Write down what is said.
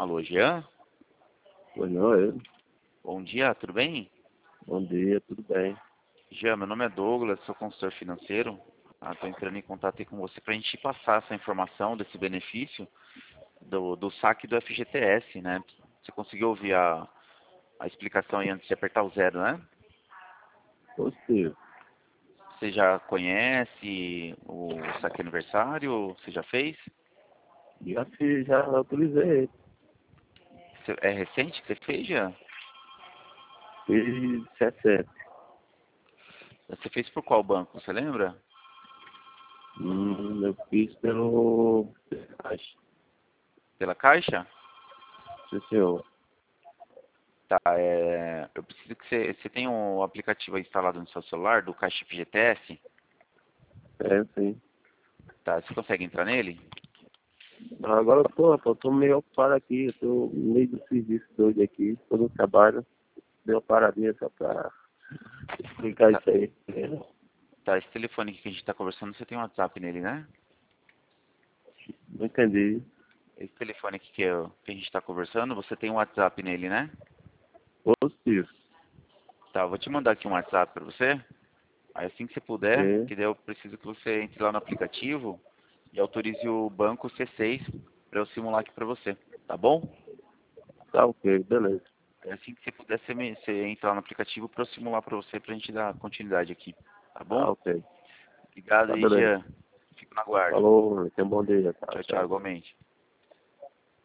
Alô, Jean? Pois não, eu. Bom dia, tudo bem? Bom dia, tudo bem? Jean, meu nome é Douglas, sou consultor financeiro. Estou entrando em contato aí com você para a gente passar essa informação desse benefício do saque do FGTS, né? Você conseguiu ouvir a explicação aí antes de apertar o zero, né? Positivo. Você já conhece o saque aniversário? Você já fez? Já fiz, já autorizei ele. É recente que você fez, Jean? Fiz 70. Você fez por qual banco, você lembra? Eu fiz pelo Caixa. Pela Caixa? Sim, senhor. Tá, eu preciso que você tenha um aplicativo aí instalado no seu celular do Caixa FGTS. É, sim. Tá, você consegue entrar nele? Agora eu tô meio ocupado aqui. Eu tô no meio do serviço doido aqui. Tô no trabalho. Deu uma paradinha só pra explicar Tá, isso aí. tá, esse telefone aqui que a gente tá conversando, você tem um WhatsApp nele, né? Não entendi. Esse telefone aqui que a gente tá conversando, você tem um WhatsApp nele, né? Positivo. Tá, eu vou te mandar aqui um WhatsApp pra você. Aí assim que você puder, Sim. que daí eu preciso que você entre lá no aplicativo e autorize o banco C6 pra eu simular aqui pra você, tá bom? Tá ok, beleza. É assim que você puder, você entra lá no aplicativo pra eu simular pra você pra gente dar continuidade aqui, tá bom? Tá ok. Obrigado Tá aí, beleza. Jean. Fico na guarda. Falou, tenha um bom dia. Tchau, Tchau, tchau, tchau. igualmente.